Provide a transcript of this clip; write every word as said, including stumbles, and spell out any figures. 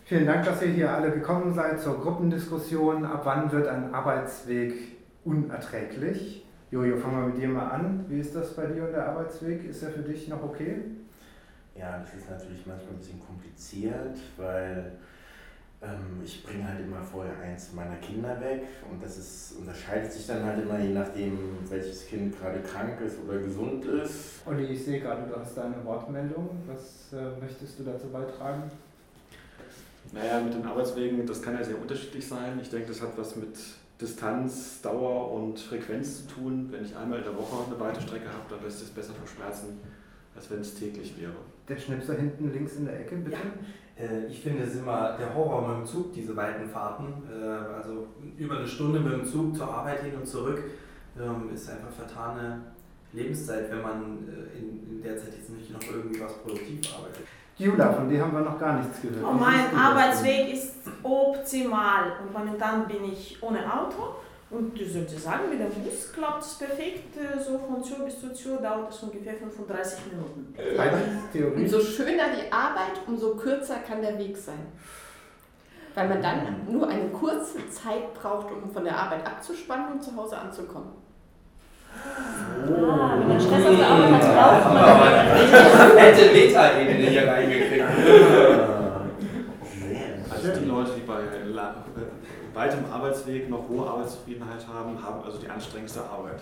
Vielen Dank, dass ihr hier alle gekommen seid zur Gruppendiskussion. Ab wann wird ein Arbeitsweg unerträglich? Jojo, fangen wir mit dir mal an. Wie ist das bei dir und der Arbeitsweg? Ist er für dich noch okay? Ja, das ist natürlich manchmal ein bisschen kompliziert, weil ähm, ich bringe halt immer vorher eins meiner Kinder weg und das ist, unterscheidet sich dann halt immer je nachdem, welches Kind gerade krank ist oder gesund ist. Olli, ich sehe gerade, du hast deine Wortmeldung. Was äh, möchtest du dazu beitragen? Naja, mit den Arbeitswegen, das kann ja sehr unterschiedlich sein. Ich denke, das hat was mit Distanz, Dauer und Frequenz zu tun. Wenn ich einmal in der Woche eine weite Strecke habe, dann lässt es besser verschmerzen, als wenn es täglich wäre. Der Schnipser hinten links in der Ecke, bitte. Ja, äh, ich finde es immer der Horror mit dem Zug, diese weiten Fahrten. Äh, also über eine Stunde mit dem Zug zur Arbeit hin und zurück ähm, ist einfach vertane Lebenszeit, wenn man äh, in, in der Zeit jetzt nicht noch irgendwie was produktiv arbeitet. Jula, von dir haben wir noch gar nichts gehört. Oh, mein Arbeitsweg ist optimal und momentan bin ich ohne Auto und ich sollte sagen, mit dem Bus klappt es perfekt. So von Tür bis zur Tür dauert es ungefähr fünfunddreißig Minuten. Theorie. Umso schöner die Arbeit, umso kürzer kann der Weg sein. Weil man dann nur eine kurze Zeit braucht, um von der Arbeit abzuspannen und zu Hause anzukommen. Ah, wenn man Stress auf der Arbeit hat, braucht man. Hätte Meta-Ebene hier reingekriegt. Also die Leute, die bei weitem Arbeitsweg noch hohe Arbeitszufriedenheit haben, haben also die anstrengendste Arbeit.